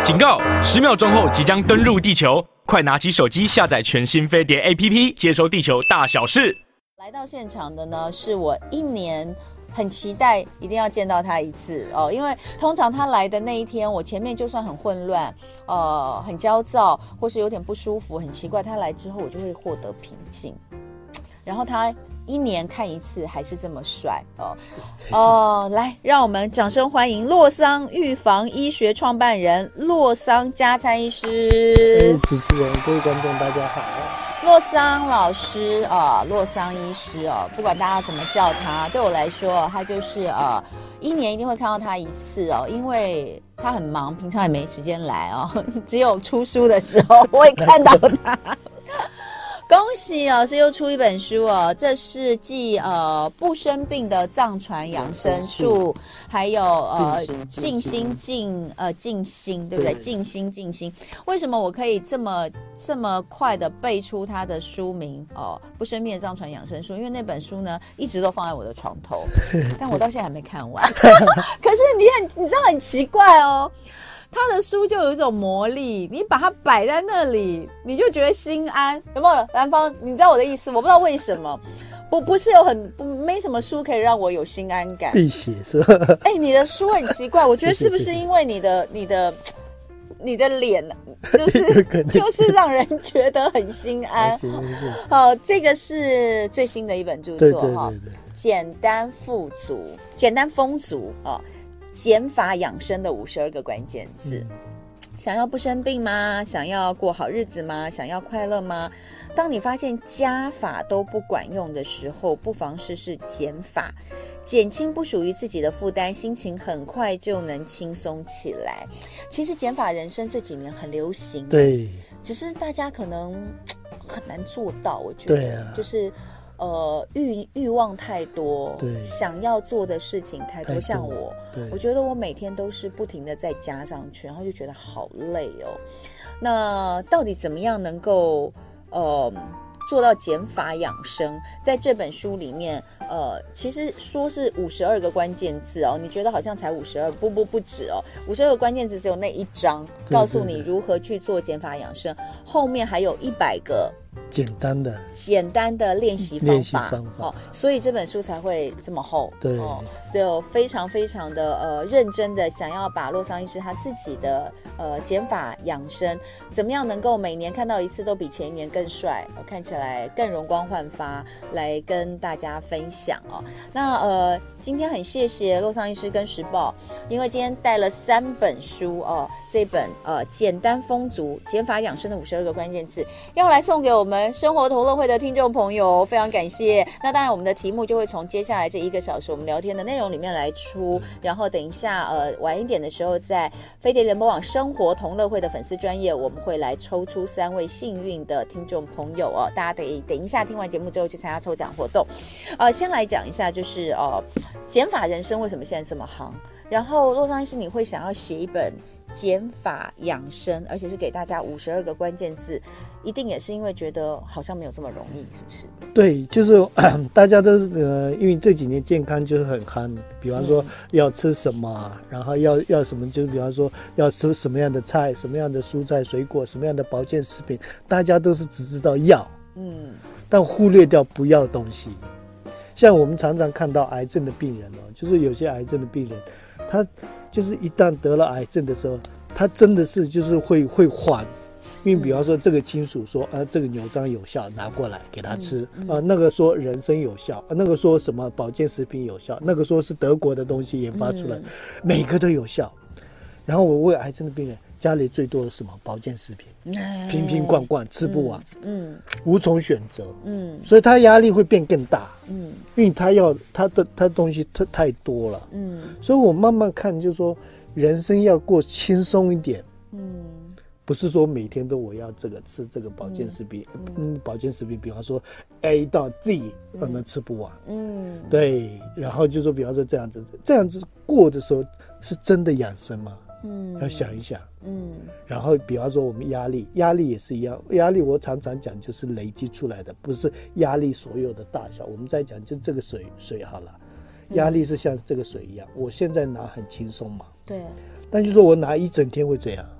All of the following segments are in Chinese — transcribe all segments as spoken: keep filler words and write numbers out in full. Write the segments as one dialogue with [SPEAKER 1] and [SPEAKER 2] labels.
[SPEAKER 1] 警告！十秒钟后即将登陆地球，快拿起手机下载全新飞碟 A P P， 接收地球大小事。
[SPEAKER 2] 来到现场的呢，是我一年很期待一定要见到他一次哦，因为通常他来的那一天，我前面就算很混乱，呃，很焦躁，或是有点不舒服，很奇怪，他来之后我就会获得平静。然后他一年看一次，还是这么帅哦哦！来，让我们掌声欢迎洛桑预防医学创办人洛桑加餐医师。
[SPEAKER 3] 哎，主持人，各位观众，大家好。
[SPEAKER 2] 洛桑老师啊、呃，洛桑医师哦，不管大家怎么叫他，对我来说，他就是呃，一年一定会看到他一次哦，因为他很忙，平常也没时间来哦，只有出书的时候我会看到他。恭喜老师又出一本书哦，这是继呃不生病的藏传养生术，还有呃静心静呃静心，对不对？静心静心。为什么我可以这么这么快的背出它的书名哦？不生病的藏传养生术，因为那本书呢一直都放在我的床头，但我到现在还没看完。可是你很你知道很奇怪哦。他的书就有一种魔力，你把它摆在那里，你就觉得心安，有没有？兰芳，你知道我的意思？我不知道为什么，不不是有很不没什么书可以让我有心安感。
[SPEAKER 3] 辟邪是吧？
[SPEAKER 2] 哎、欸，你的书很奇怪，我觉得是不是因为你的你的你的脸，就是就是让人觉得很心安。好，这个是最新的一本著作哈，简单富足，简单丰足啊。减法养生的五十二个关键字、嗯、想要不生病吗？想要过好日子吗？想要快乐吗？当你发现加法都不管用的时候，不妨试试减法，减轻不属于自己的负担，心情很快就能轻松起来。其实减法人生这几年很流行，
[SPEAKER 3] 对，
[SPEAKER 2] 只是大家可能很难做到，我觉得
[SPEAKER 3] 对啊，
[SPEAKER 2] 就是呃，欲欲望太多，
[SPEAKER 3] 对，
[SPEAKER 2] 想要做的事情太多。
[SPEAKER 3] 太多
[SPEAKER 2] 像我，我觉得我每天都是不停的在加上去，然后就觉得好累哦。那到底怎么样能够呃做到减法养生？在这本书里面，呃，其实说是五十二个关键字哦，你觉得好像才五十二？不不不止哦，五十二个关键字只有那一章告诉你如何去做减法养生，后面还有一百个。
[SPEAKER 3] 简单的
[SPEAKER 2] 简单的练习方法，
[SPEAKER 3] 练习方法、
[SPEAKER 2] 哦、所以这本书才会这么厚。
[SPEAKER 3] 对、
[SPEAKER 2] 哦、就非常非常的呃认真的想要把洛桑医师他自己的呃减法养生怎么样能够每年看到一次都比前一年更帅、哦、看起来更容光焕发来跟大家分享哦。那呃今天很谢谢洛桑医师跟时报，因为今天带了三本书哦，这本呃简单丰足减法养生的五十二个关键字要来送给我们生活同乐会的听众朋友，非常感谢。那当然我们的题目就会从接下来这一个小时我们聊天的内容里面来出，然后等一下呃晚一点的时候在飞碟联播网生活同乐会的粉丝专页我们会来抽出三位幸运的听众朋友哦，大家得等一下听完节目之后去参加抽奖活动。呃先来讲一下就是呃减法人生为什么现在这么夯，然后洛桑医师你会想要写一本减法养生，而且是给大家五十二个关键字，一定也是因为觉得好像没有这么容易，是不是？
[SPEAKER 3] 对，就是大家都呃，因为这几年健康就是很夯，比方说要吃什么，嗯、然后要要什么，就是比方说要吃什么样的菜，什么样的蔬菜水果，什么样的保健食品，大家都是只知道要，嗯，但忽略掉不要东西。像我们常常看到癌症的病人哦，就是有些癌症的病人，他就是一旦得了癌症的时候，他真的是就是会会缓，因为比方说这个亲属说，啊，这个扭伤有效，拿过来给他吃，嗯嗯、啊，那个说人参有效，啊，那个说什么保健食品有效，那个说是德国的东西研发出来，嗯、每个都有效。然后我问癌症的病人，家里最多的什么保健食品，哎、瓶瓶罐罐吃不完，嗯，嗯无从选择，嗯，所以他压力会变更大，嗯，因为他要他的他的东西太太多了，嗯，所以我慢慢看，就是说人生要过轻松一点，嗯，不是说每天都我要这个吃这个保健食品，嗯，嗯保健食品，比方说 A 到 Z 可能吃不完，嗯，对，然后就说比方说这样子，这样子过的时候是真的养生吗？嗯，要想一想，嗯，然后比方说我们压力，压力也是一样，压力我常常讲就是累积出来的，不是压力所有的大小。我们在讲就这个水水好了，压力是像这个水一样，我现在拿很轻松嘛，对，但就说我拿一整天会怎样？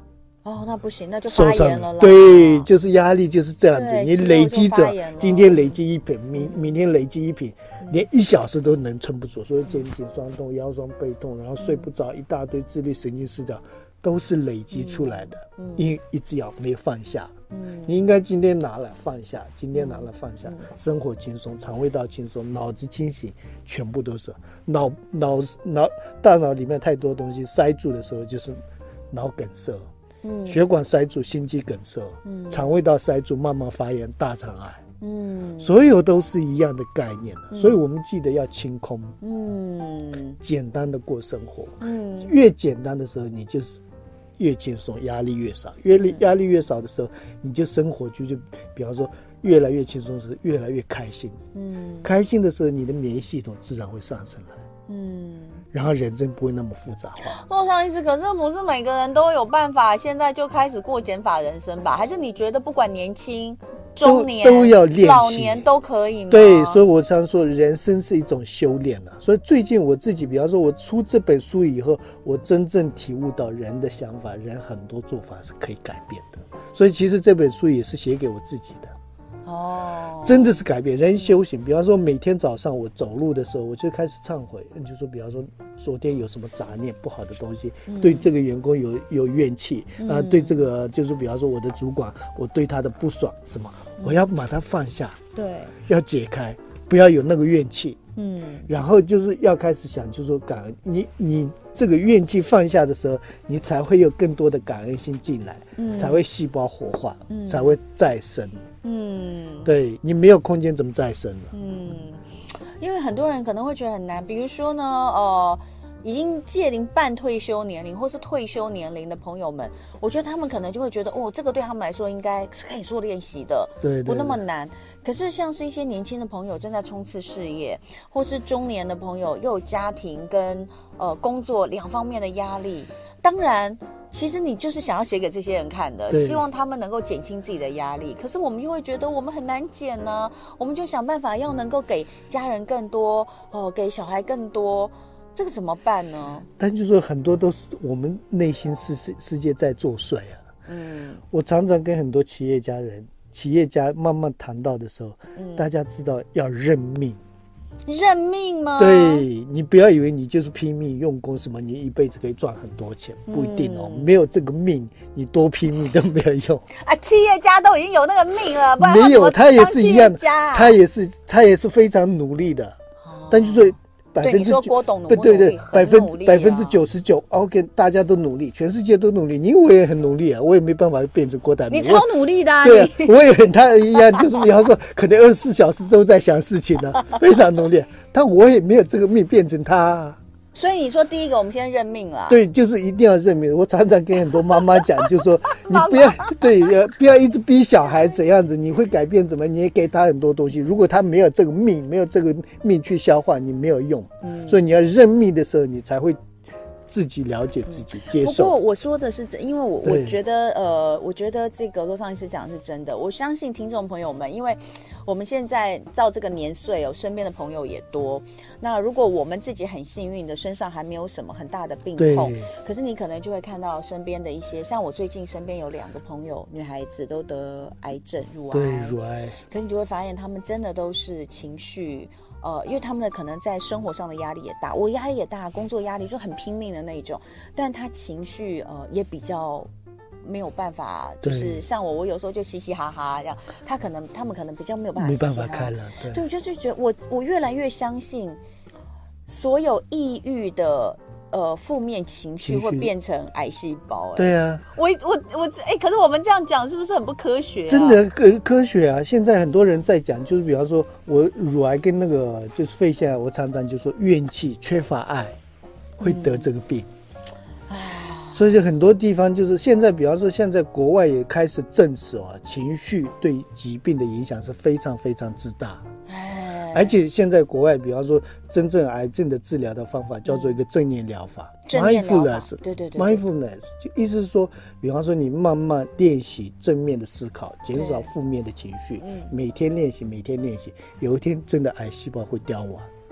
[SPEAKER 2] 哦，那不行，那就发炎了啦。
[SPEAKER 3] 对，就是压力就是这样子，
[SPEAKER 2] 对
[SPEAKER 3] 你累积着，今天累积一瓶，明
[SPEAKER 2] 嗯
[SPEAKER 3] 明天累积一瓶，连一小时都能撑不住，所以肩颈酸痛、腰酸背痛，然后睡不着，一大堆自律神经失调，都是累积出来的。
[SPEAKER 2] 嗯
[SPEAKER 3] 因为一直咬没有放下。
[SPEAKER 2] 嗯
[SPEAKER 3] 你应该今天拿了放下，今天拿了放下，
[SPEAKER 2] 嗯
[SPEAKER 3] 生活轻松，肠胃道轻松，脑子清醒，全部都是脑脑脑大脑里面太多东西塞住的时候，就是脑梗塞，
[SPEAKER 2] 嗯
[SPEAKER 3] 血管塞住，心肌梗塞，
[SPEAKER 2] 嗯
[SPEAKER 3] 肠胃道塞住，慢慢发炎，大肠癌，
[SPEAKER 2] 嗯
[SPEAKER 3] 所有都是一样的概念的。所以我们记得要清空，
[SPEAKER 2] 嗯
[SPEAKER 3] 简单的过生活，
[SPEAKER 2] 嗯
[SPEAKER 3] 越简单的时候，你就是越轻松，压力越少，越力压力越少的时候，你就生活就就比方说越来越轻松时，越来越开心。
[SPEAKER 2] 嗯
[SPEAKER 3] 开心的时候，你的免疫系统自然会上升来，
[SPEAKER 2] 嗯。
[SPEAKER 3] 然后人生不会那么复杂化。
[SPEAKER 2] 洛桑医师，可是不是每个人都有办法现在就开始过减法人生吧？还是你觉得不管年轻、中年
[SPEAKER 3] 都都要练习
[SPEAKER 2] 老年都可以吗？
[SPEAKER 3] 对，所以我常说，人生是一种修炼啊。所以最近我自己，比方说，我出这本书以后，我真正体悟到人的想法，人很多做法是可以改变的。所以其实这本书也是写给我自己的。
[SPEAKER 2] 哦，
[SPEAKER 3] 真的是改变人修行。比方说，每天早上我走路的时候，我就开始忏悔，就说，比方说昨天有什么杂念、不好的东西，
[SPEAKER 2] 嗯
[SPEAKER 3] 对这个员工有有怨气啊、
[SPEAKER 2] 嗯
[SPEAKER 3] 对这个就是比方说我的主管，我对他的不爽什么，我要把它放下，
[SPEAKER 2] 对，
[SPEAKER 3] 要解开，不要有那个怨气。
[SPEAKER 2] 嗯
[SPEAKER 3] 然后就是要开始想，就是说感恩，你你这个怨气放下的时候，你才会有更多的感恩心进来，
[SPEAKER 2] 嗯
[SPEAKER 3] 才会细胞活化，
[SPEAKER 2] 嗯
[SPEAKER 3] 才会再生。
[SPEAKER 2] 嗯
[SPEAKER 3] 对，你没有空间怎么再生呢？
[SPEAKER 2] 嗯，因为很多人可能会觉得很难，比如说呢，呃。已经届临半退休年龄或是退休年龄的朋友们，我觉得他们可能就会觉得，哦，这个对他们来说应该是可以做练习的，
[SPEAKER 3] 对对对
[SPEAKER 2] 不那么难。可是像是一些年轻的朋友正在冲刺事业，或是中年的朋友又有家庭跟呃工作两方面的压力，当然。其实你就是想要写给这些人看的，希望他们能够减轻自己的压力。可是我们又会觉得我们很难减呢，我们就想办法要能够给家人更多，哦，给小孩更多，这个怎么办呢？
[SPEAKER 3] 但就是说很多都是我们内心世世世界在作祟啊。
[SPEAKER 2] 嗯，
[SPEAKER 3] 我常常跟很多企业家人、企业家慢慢谈到的时候，
[SPEAKER 2] 嗯
[SPEAKER 3] 大家知道要认命。
[SPEAKER 2] 认命吗？
[SPEAKER 3] 对，你不要以为你就是拼命用功什么，你一辈子可以赚很多钱，不一定哦。
[SPEAKER 2] 嗯
[SPEAKER 3] 没有这个命，你多拼命都没有用。
[SPEAKER 2] 啊，企业家都已经有那个命了，不然
[SPEAKER 3] 没有，他也是一样的，
[SPEAKER 2] 啊、
[SPEAKER 3] 他也是他也是非常努力的，
[SPEAKER 2] 哦、
[SPEAKER 3] 但就是百分之
[SPEAKER 2] 对你说郭董努
[SPEAKER 3] 不对对，百分之百分之九十九 ，OK， 大家都努力，全世界都努力，你我也很努力啊，我也没办法变成郭台铭，
[SPEAKER 2] 你超努力的、啊，
[SPEAKER 3] 对啊，我也很他一样，就是比方说，可能二十四小时都在想事情呢、啊，非常努力，但我也没有这个命变成他、啊。
[SPEAKER 2] 所以你说第一个，我们先认命了。
[SPEAKER 3] 对，就是一定要认命。我常常跟很多妈妈讲，就说你不要对，不要一直逼小孩怎样子，你会改变怎么？你也给他很多东西，如果他没有这个命，没有这个命去消化，你没有用。嗯，所以你要认命的时候，你才会自己了解自己，接受。
[SPEAKER 2] 不过我说的是真，因为我我觉得呃，我觉得这个洛桑医师讲的是真的。我相信听众朋友们，因为我们现在到这个年岁哦，身边的朋友也多。那如果我们自己很幸运的，身上还没有什么很大的病痛，可是你可能就会看到身边的一些，像我最近身边有两个朋友，女孩子都得癌症，乳癌，
[SPEAKER 3] 对乳癌，
[SPEAKER 2] 可是你就会发现他们真的都是情绪。呃，因为他们的可能在生活上的压力也大，我压力也大，工作压力就很拼命的那一种，但他情绪呃也比较没有办法，就是像我，我有时候就嘻嘻哈哈这样，他可能他们可能比较没有办法嘻嘻哈哈，
[SPEAKER 3] 没办法开了，对，
[SPEAKER 2] 对，我就就觉得我我越来越相信，所有抑郁的。呃，负面情绪会变成癌细胞、欸。
[SPEAKER 3] 对啊，
[SPEAKER 2] 我我我，哎、欸，可是我们这样讲是不是很不科学、啊？
[SPEAKER 3] 真的科科学啊！现在很多人在讲，就是比方说我乳癌跟那个就是肺腺癌，我常常就说怨气、缺乏爱会得这个病。嗯、所以就很多地方就是现在，比方说现在国外也开始证实哦，情绪对疾病的影响是非常非常之大。而且现在国外，比方说真正癌症的治疗的方法叫做一个正念疗法 ，mindfulness，
[SPEAKER 2] 对对对
[SPEAKER 3] ，mindfulness， 就意思是说，比方说你慢慢练习正面的思考，减少负面的情绪，每天练习，每天练习，有一天真的癌细胞会凋亡。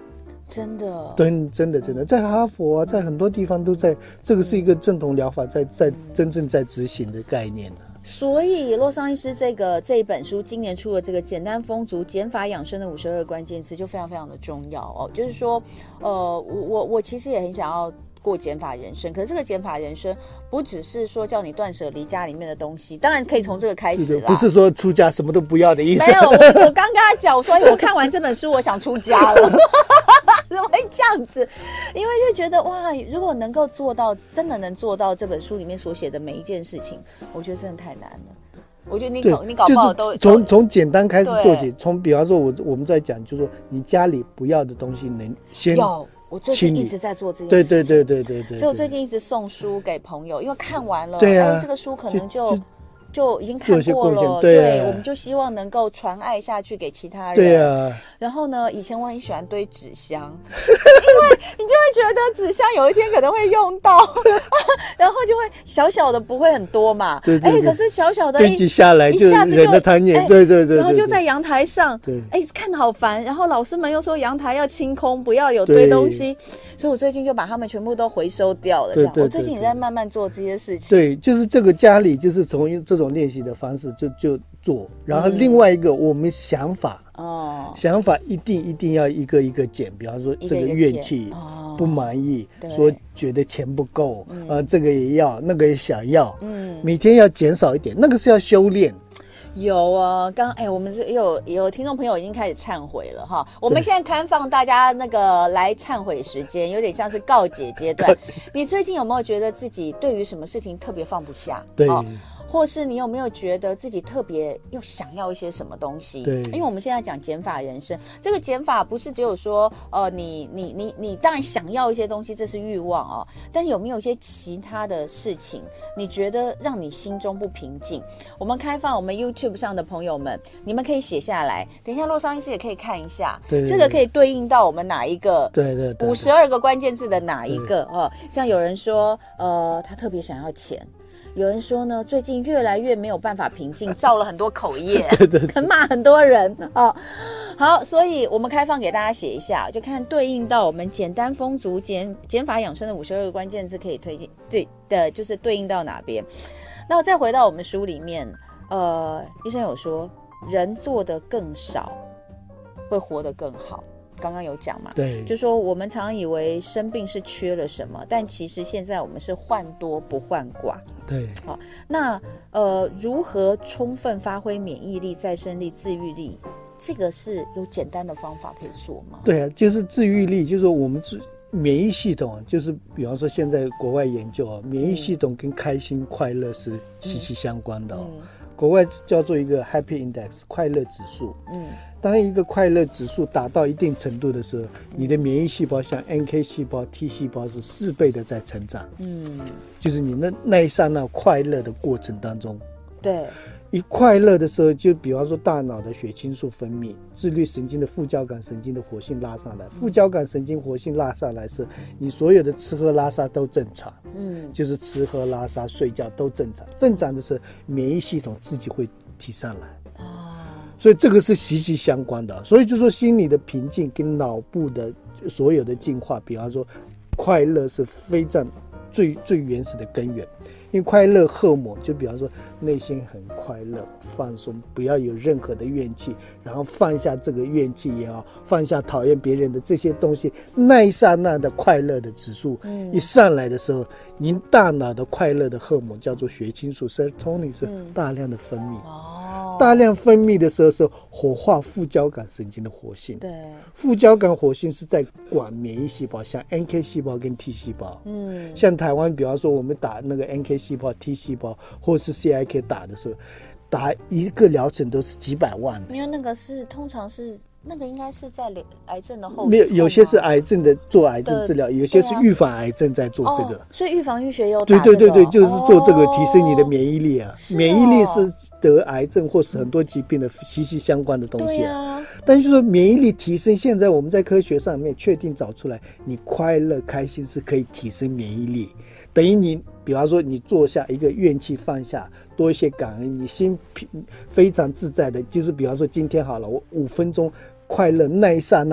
[SPEAKER 2] 真的，
[SPEAKER 3] 对，真的真的，在哈佛啊，在很多地方都在，这个是一个正统疗法在在真正在执行的概念啊。
[SPEAKER 2] 所以洛桑医师这个这一本书今年出的这个简单丰足减法养生的五十二关键字就非常非常的重要哦，就是说，呃，我我我其实也很想要过减法人生，可是这个减法人生不只是说叫你断舍离家里面的东西，当然可以从这个开始啦，
[SPEAKER 3] 不是说出家什么都不要的意思。
[SPEAKER 2] 没有，我我刚跟他讲，我说我看完这本书，我想出家了。怎么会这样子？因为就觉得哇，如果能够做到，真的能做到这本书里面所写的每一件事情，我觉得真的太难了。我觉得你搞你搞不好都
[SPEAKER 3] 从从简单开始做起，从比方说我我们在讲，就是说你家里不要的东西能先
[SPEAKER 2] 有。我最近一直在做这件事情，
[SPEAKER 3] 对对对对对 对, 对，
[SPEAKER 2] 所以我最近一直送书给朋友，因为看完了，
[SPEAKER 3] 对啊，
[SPEAKER 2] 哎，这个书可能就。就就已经看过了，
[SPEAKER 3] 对,
[SPEAKER 2] 对，我们就希望能够传爱下去给其他人。
[SPEAKER 3] 对啊。
[SPEAKER 2] 然后呢，以前我很喜欢堆纸箱，因为你就会觉得纸箱有一天可能会用到，然后就会小小的不会很多嘛。
[SPEAKER 3] 对对对。
[SPEAKER 2] 哎，可是小小的
[SPEAKER 3] 堆积下来就人的贪念，对对对。
[SPEAKER 2] 然后就在阳台上，
[SPEAKER 3] 对，
[SPEAKER 2] 哎，看得好烦。然后老师们又说阳台要清空，不要有堆东西，所以我最近就把它们全部都回收掉了。这样，我最近也在慢慢做这些事情。
[SPEAKER 3] 对，就是这个家里就是从这种练习的方式。就就做，然后另外一个、嗯、我们想法哦，想法一定一定要一个一个减，比方说这个怨气不满意，哦、说觉得钱不够，嗯、呃，这个也要，那个也想要，嗯，每天要减少一点，那个是要修炼。
[SPEAKER 2] 有啊，刚哎，我们是有有听众朋友已经开始忏悔了哈。我们现在开放大家那个来忏悔时间，有点像是告解阶段。你最近有没有觉得自己对于什么事情特别放不下？
[SPEAKER 3] 对。
[SPEAKER 2] 哦，或是你有没有觉得自己特别又想要一些什么东西？
[SPEAKER 3] 对，
[SPEAKER 2] 因为我们现在讲减法人生，这个减法不是只有说，呃，你你你你当然想要一些东西，这是欲望哦，但是有没有一些其他的事情，你觉得让你心中不平静？我们开放我们 YouTube 上的朋友们，你们可以写下来，等一下洛桑医师也可以看一下，
[SPEAKER 3] 对对对，
[SPEAKER 2] 这个可以对应到我们哪一个？
[SPEAKER 3] 对对对，
[SPEAKER 2] 五十二个关键字的哪一个？哦，像有人说，呃，他特别想要钱。有人说呢，最近越来越没有办法平静，造了很多口业，
[SPEAKER 3] 对对对，
[SPEAKER 2] 跟骂很多人哦。好，所以我们开放给大家写一下，就看对应到我们简单丰足减减法养生的五十二个关键字，可以推荐对的，就是对应到哪边。那再回到我们书里面，呃，医生有说，人做的更少，会活得更好。刚刚有讲嘛，
[SPEAKER 3] 对，
[SPEAKER 2] 就说我们常以为生病是缺了什么，但其实现在我们是患多不患寡。
[SPEAKER 3] 对，
[SPEAKER 2] 好，那呃，如何充分发挥免疫力、再生力、自愈力？这个是有简单的方法可以做吗？
[SPEAKER 3] 对啊，就是自愈力，就是我们自免疫系统，就是比方说现在国外研究啊，免疫系统跟开心、快乐是息息相关的哦。嗯嗯，国外叫做一个 Happy Index 快乐指数。嗯，当一个快乐指数达到一定程度的时候，你的免疫细胞像 N K 细胞、T 细胞是四倍的在成长。嗯，就是你那那一刹那快乐的过程当中，
[SPEAKER 2] 对，
[SPEAKER 3] 一快乐的时候，就比方说大脑的血清素分泌，自律神经的副交感神经的活性拉上来，副交感神经活性拉上来是，你所有的吃喝拉撒都正常。嗯，就是吃喝拉撒睡觉都正常，正常的是免疫系统自己会提上来。所以这个是息息相关的，所以就说心理的平静跟脑部的所有的进化，比方说快乐是非常最最原始的根源。因为快乐荷尔蒙，就比方说内心很快乐、放松，不要有任何的怨气，然后放下这个怨气也好，放下讨厌别人的这些东西，那一刹那的快乐的指数一上来的时候，您大脑的快乐的荷尔蒙叫做血清素 serotonin 是大量的分泌。哦，大量分泌的时候是活化副交感神经的活性。
[SPEAKER 2] 对，
[SPEAKER 3] 副交感活性是在管免疫细胞，像 N K 细胞跟 T 细胞。嗯，像台湾，比方说我们打那个 N K 细胞、T 细胞，或是 C I K 打的时候，打一个疗程都是几百万的。
[SPEAKER 2] 因为那个是通常是那个应该是在癌症的后，
[SPEAKER 3] 没有，有些是癌症的做癌症治疗，有些是预防癌症在做这个。
[SPEAKER 2] 哦，所以预防医学有打
[SPEAKER 3] 这个。对对对对，就是做这个提升你的免疫力啊。哦，免疫力是得癌症或是很多疾病的息息相关的东西啊。啊，但是说免疫力提升，现在我们在科学上面确定找出来，你快乐开心是可以提升免疫力，等于你。比方说你坐下一个怨气放下，多一些感恩，你心非常自在的，就是比方说今天好了，我五分钟快乐那一刹那，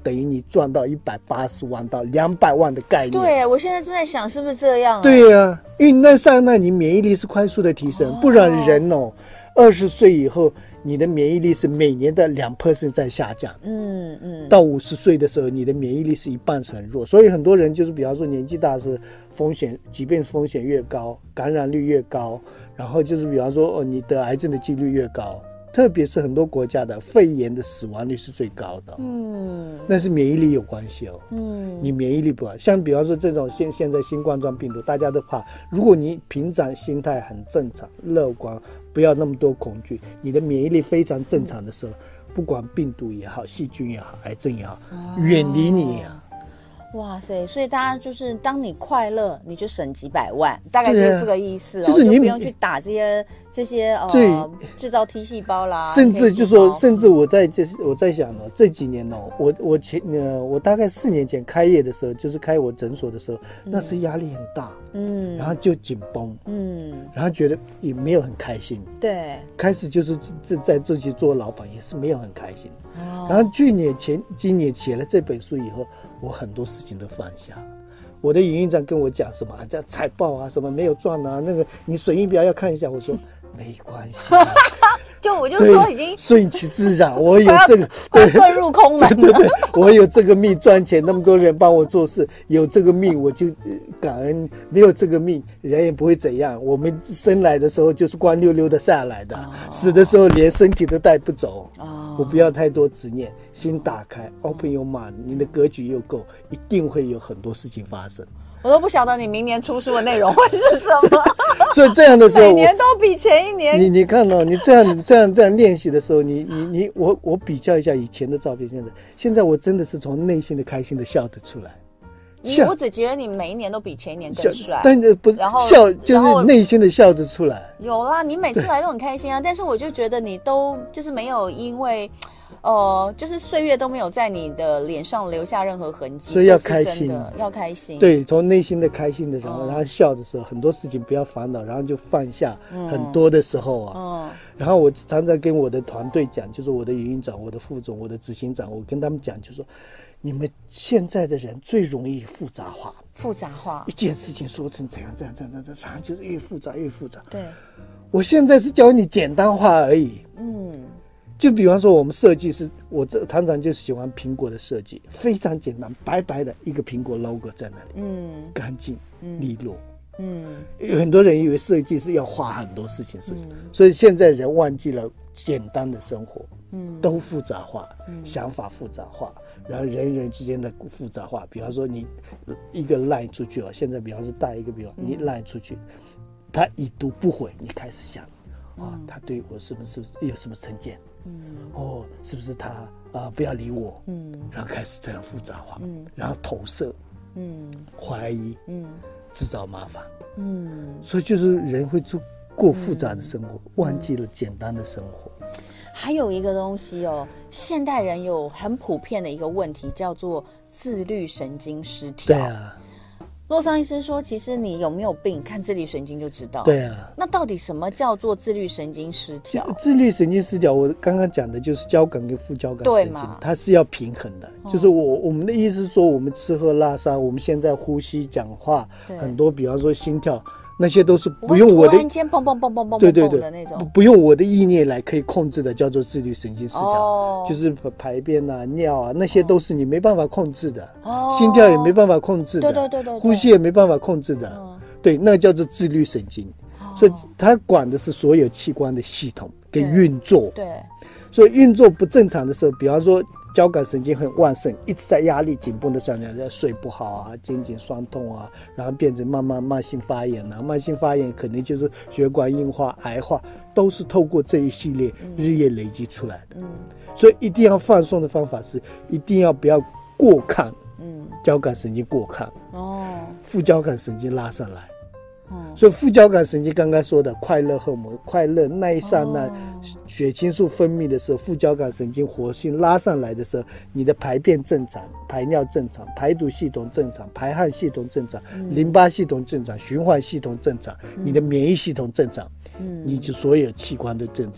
[SPEAKER 3] 等于你赚到一百八十万到两百万的概念。
[SPEAKER 2] 对，我现在正在想是不是这样、啊？
[SPEAKER 3] 对呀、啊，因为那刹那你免疫力是快速的提升，哦、不然人哦，二十岁以后你的免疫力是每年的两 percent 在下降。嗯嗯，到五十岁的时候，你的免疫力是一半是很弱，所以很多人就是比方说年纪大是风险，疾病风险越高，感染率越高，然后就是比方说哦，你得癌症的几率越高。特别是很多国家的肺炎的死亡率是最高的，嗯，那是免疫力有关系哦，嗯，你免疫力不好，像比方说这种现现在新冠状病毒，大家都怕，如果你平常心态很正常、乐观，不要那么多恐惧，你的免疫力非常正常的时候，不管病毒也好、细菌也好、癌症也好，远离你啊。
[SPEAKER 2] 哇塞！所以大家就是当你快乐，你就省几百万，大概就是这个意思、哦，
[SPEAKER 3] 就是你
[SPEAKER 2] 就不用去打这些这些呃制造 T 细胞啦，
[SPEAKER 3] 甚至就说，甚至我在就是我在想哦，这几年哦，我我前呃我大概四年前开业的时候，就是开我诊所的时候，嗯、那是压力很大，嗯，然后就紧绷，嗯，然后觉得也没有很开心，
[SPEAKER 2] 对，
[SPEAKER 3] 开始就是在自己做老板也是没有很开心，哦、然后去年前今年写了这本书以后。我很多事情都放下，我的营运长跟我讲什么，这财报啊，什么没有赚啊，那个你损益表要看一下。我说没关系，
[SPEAKER 2] 就我就说已经
[SPEAKER 3] 顺其自然。我有这个
[SPEAKER 2] 快遁入空门，
[SPEAKER 3] 对对对，我有这个命赚钱，那么多人帮我做事，有这个命我就感恩，没有这个命人也不会怎样。我们生来的时候就是光溜溜的下来的，哦、死的时候连身体都带不走。哦我不要太多执念，心打开 ，open your mind， 你的格局又够，一定会有很多事情发生。
[SPEAKER 2] 我都不晓得你明年出书的内容会是什么。
[SPEAKER 3] 所以这样的时候，
[SPEAKER 2] 每年都比前一年。
[SPEAKER 3] 你你看哦，你这样这样这样练习的时候，你你你我我比较一下以前的照片，现在现在我真的是从内心的开心的笑得出来。
[SPEAKER 2] 你我只觉得你每一年都比前一年更帅，
[SPEAKER 3] 但是不是笑就是内心的笑得出来。
[SPEAKER 2] 有啦，你每次来都很开心啊，但是我就觉得你都就是没有因为。呃，就是岁月都没有在你的脸上留下任何痕迹，
[SPEAKER 3] 所以要开心，
[SPEAKER 2] 要开心。
[SPEAKER 3] 对，从内心的开心的时候，嗯、然后笑的时候，很多事情不要烦恼，然后就放下。很多的时候啊，嗯、然后我常常跟我的团队讲，就是我的营运长、我的副总、我的执行长，我跟他们讲，就是说，你们现在的人最容易复杂化，
[SPEAKER 2] 复杂化
[SPEAKER 3] 一件事情说成怎样怎样怎样怎样，常常就是越复杂越复杂。
[SPEAKER 2] 对，
[SPEAKER 3] 我现在是教你简单化而已。嗯。就比方说，我们设计是，我这常常就喜欢苹果的设计，非常简单，白白的一个苹果 logo 在那里，嗯，干净利落，嗯，有很多人以为设计是要花很多事情，嗯、所以现在人忘记了简单的生活，嗯，都复杂化，嗯、想法复杂化，然后人与人之间的复杂化。比方说，你一个 line 出去哦，现在比方说带一个，比方你 line 出去，他已读不回，你开始想，啊、哦，他对我是不是有什么成见？嗯，哦，是不是他啊、呃？不要理我，嗯，然后开始这样复杂化，嗯，然后投射，嗯，怀疑，嗯，制造麻烦，嗯，所以就是人会做过复杂的生活，嗯、忘记了简单的生活。
[SPEAKER 2] 还有一个东西哦，现代人有很普遍的一个问题，叫做自律神经失调。
[SPEAKER 3] 对啊。
[SPEAKER 2] 洛桑医生说，其实你有没有病，看自律神经就知道。
[SPEAKER 3] 对啊，
[SPEAKER 2] 那到底什么叫做自律神经失调？
[SPEAKER 3] 自律神经失调，我刚刚讲的就是交感跟副交感神经，它是要平衡的。哦、就是我我们的意思是说，我们吃喝拉撒，我们现在呼吸、讲话，很多，比方说心跳。那些都是不用我的，
[SPEAKER 2] 突然间砰砰砰砰砰砰砰的那种，
[SPEAKER 3] 不用我的意念来可以控制的，叫做自律神经失调，哦、就是排便啊、尿啊，那些都是你没办法控制的，哦、心跳也没办法控制的，
[SPEAKER 2] 对对对 对, 对，
[SPEAKER 3] 呼吸也没办法控制的，嗯、对，那叫做自律神经，哦、所以它管的是所有器官的系统跟运作，
[SPEAKER 2] 对，对
[SPEAKER 3] 所以运作不正常的时候，比方说。交感神经很旺盛，一直在压力紧绷的状态下，睡不好啊，肩颈酸痛啊，然后变成慢慢慢性发炎啊，慢性发炎可能就是血管硬化、癌化，都是透过这一系列日夜累积出来的。嗯，所以一定要放松的方法是，一定要不要过亢，嗯，交感神经过亢，哦，副交感神经拉上来。所以副交感神经刚刚说的快乐荷尔蒙，快乐那一刹那，血清素分泌的时候，副交感神经活性拉上来的时候，你的排便正常，排尿正常，排毒系统正常，排汗系统正常，嗯、淋巴系统正常，循环系统正常，嗯、你的免疫系统正常，嗯、你就所有器官都正正常。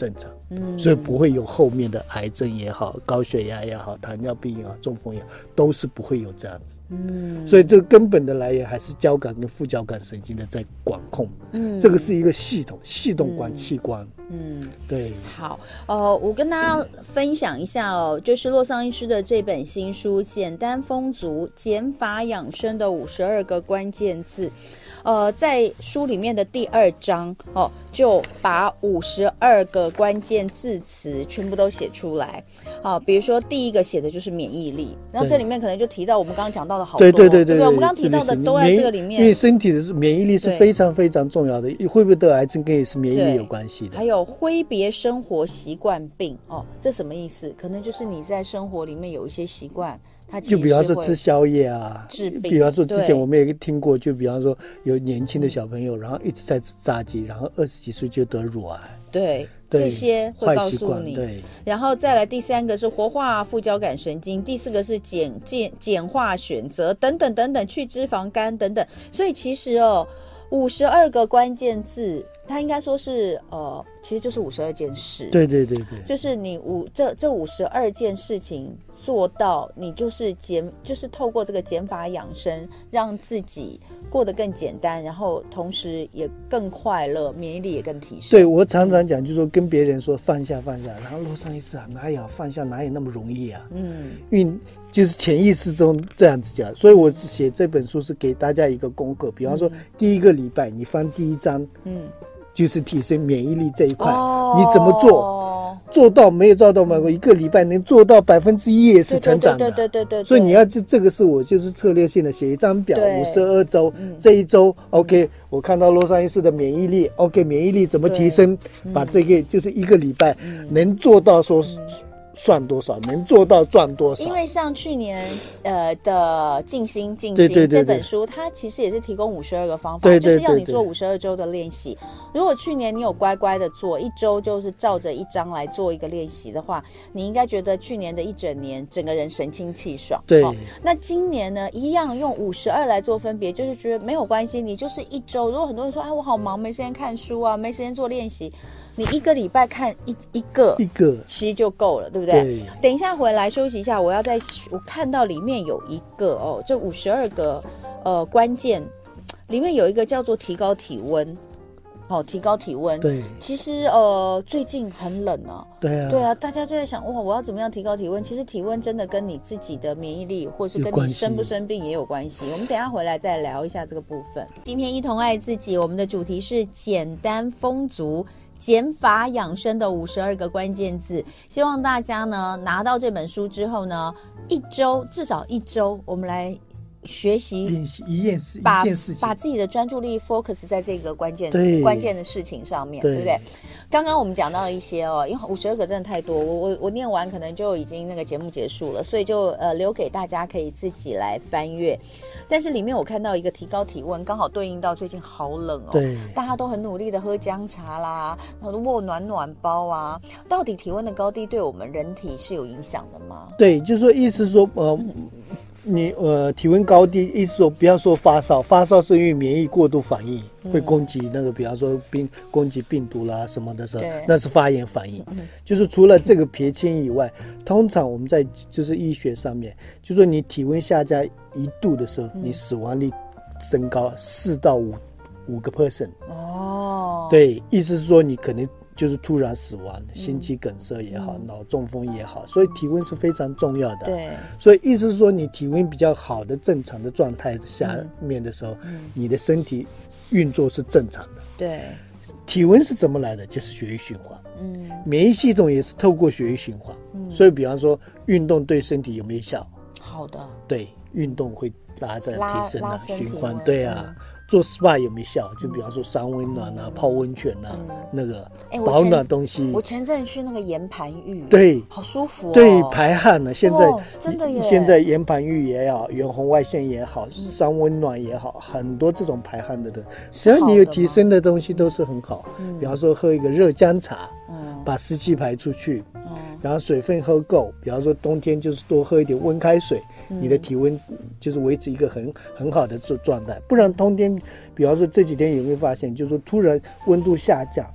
[SPEAKER 3] 嗯，所以不会有后面的癌症也好，高血压也好，糖尿病也好，中风也好，都是不会有这样子。嗯，所以这个根本的来源还是交感跟副交感神经的在管控。嗯，这个是一个系统，系统管器官。嗯，对。
[SPEAKER 2] 好，呃，我跟大家分享一下哦，就是洛桑医师的这本新书《简单丰足减法养生的五十二个关键字》。呃，在书里面的第二章哦，就把五十二个关键字词全部都写出来。好，比如说第一个写的就是免疫力，然后这里面可能就提到我们刚刚讲到的好多，
[SPEAKER 3] 对对对 对,
[SPEAKER 2] 对, 对, 对, 对，我们刚刚提到的都在这个里面。
[SPEAKER 3] 因为身体的免疫力是非常非常重要的，会不会得癌症跟也是免疫力有关系的。
[SPEAKER 2] 还有挥别生活习惯病哦，这什么意思？可能就是你在生活里面有一些习惯。
[SPEAKER 3] 就比方说吃宵夜啊，
[SPEAKER 2] 治病。
[SPEAKER 3] 比方说之前我们也听过，就比方说有年轻的小朋友，然后一直在吃炸鸡，然后二十几岁就得乳癌。
[SPEAKER 2] 对，这些会告诉你。
[SPEAKER 3] 对，
[SPEAKER 2] 然后再来第三个是活化副交感神经，第四个是简简简化选择等等等等，去脂肪肝等等。所以其实哦，五十二个关键字。它应该说是呃，其实就是五十二件事。
[SPEAKER 3] 对对对对，
[SPEAKER 2] 就是你五这这五十二件事情做到，你就是减，就是透过这个减法养生，让自己过得更简单，然后同时也更快乐，免疫力也更提升。
[SPEAKER 3] 对，我常常讲，就是说跟别人说放下放下，然后洛桑医师啊，哪有放下，哪有那么容易啊？嗯，因为就是潜意识中这样子讲，所以我写这本书是给大家一个功课，比方说、嗯、第一个礼拜你翻第一章，嗯。就是提升免疫力这一块、哦、你怎么做做到没有做到吗？一个礼拜能做到百分之一也是成长的。
[SPEAKER 2] 对对对 对, 对, 对, 对
[SPEAKER 3] 所以你要这这个是我就是策略性的写一张表，五十二周、嗯、这一周 OK， 我看到洛桑医师的免疫力 OK， 免疫力怎么提升、嗯、把这个就是一个礼拜能做到说、嗯嗯算多少能做到赚多少。
[SPEAKER 2] 因为像去年呃的静心静心这本书，它其实也是提供五十二个方法，
[SPEAKER 3] 对对对对，
[SPEAKER 2] 就是要你做五十二周的练习。如果去年你有乖乖的做一周，就是照着一章来做一个练习的话，你应该觉得去年的一整年整个人神清气爽。
[SPEAKER 3] 对、哦，
[SPEAKER 2] 那今年呢一样用五十二来做分别，就是觉得没有关系，你就是一周。如果很多人说哎我好忙没时间看书啊，没时间做练习，你一个礼拜看一一个
[SPEAKER 3] 一个
[SPEAKER 2] 其实就够了，对不对？对。等一下回来休息一下，我要在我看到里面有一个哦，这五十二个呃关键里面有一个叫做提高体温。好、哦，提高体温。
[SPEAKER 3] 对，
[SPEAKER 2] 其实呃最近很冷啊。
[SPEAKER 3] 对啊，
[SPEAKER 2] 对啊，大家就在想哇，我要怎么样提高体温？其实体温真的跟你自己的免疫力，或是跟你生不生病也有关系。我们等一下回来再聊一下这个部分。今天一同爱自己，我们的主题是简单丰足。减法养生的五十二个关键字，希望大家呢拿到这本书之后呢，一周至少一周，我们来学习
[SPEAKER 3] 练习一件事，
[SPEAKER 2] 把
[SPEAKER 3] 一件事情，
[SPEAKER 2] 把自己的专注力 focus 在这个关键关键的事情上面， 对, 对不对？刚刚我们讲到了一些哦，因为五十二个真的太多，我我我念完可能就已经那个节目结束了，所以就呃留给大家可以自己来翻阅。但是里面我看到一个提高体温，刚好对应到最近好冷哦，
[SPEAKER 3] 对，
[SPEAKER 2] 大家都很努力的喝姜茶啦，握暖暖包啊，到底体温的高低对我们人体是有影响的吗？
[SPEAKER 3] 对，就是说意思是说呃。嗯你呃体温高低，意思说不要说发烧，发烧是因为免疫过度反应、嗯、会攻击那个，比方说病攻击病毒啦什么的时候，那是发炎反应、嗯。就是除了这个撇清以外，通常我们在就是医学上面，就说你体温下降一度的时候，嗯、你死亡率升高四到五五个 percent。哦，对，意思是说你可能。就是突然死亡，心肌梗塞也好，脑、嗯、中风也好，所以体温是非常重要的。
[SPEAKER 2] 对，
[SPEAKER 3] 所以意思是说，你体温比较好的正常的状态下面的时候、嗯，你的身体运作是正常的。
[SPEAKER 2] 对，
[SPEAKER 3] 体温是怎么来的？就是血液循环。嗯，免疫系统也是透过血液循环。嗯，所以比方说，运动对身体有没有效？好的，对，运动会拉着提升啊，循环。对啊。嗯，做 S P A 有没有效？就比方说桑温暖啊、嗯、泡温泉啊、嗯，那个保暖东西。
[SPEAKER 2] 我前阵去那个岩盘浴，
[SPEAKER 3] 对，
[SPEAKER 2] 好舒服哦。
[SPEAKER 3] 对，排汗呢、啊，现在、
[SPEAKER 2] 哦、真的耶。
[SPEAKER 3] 现在岩盘浴也好，远红外线也好，桑温暖也好，很多这种排汗的的，只要你有提升的东西都是很好。嗯、比方说喝一个热姜茶，嗯，把湿气排出去。嗯，然后水分喝够，比方说冬天就是多喝一点温开水，嗯、你的体温就是维持一个很很好的状态。不然冬天，比方说这几天有没有发现，就是说突然温度下降，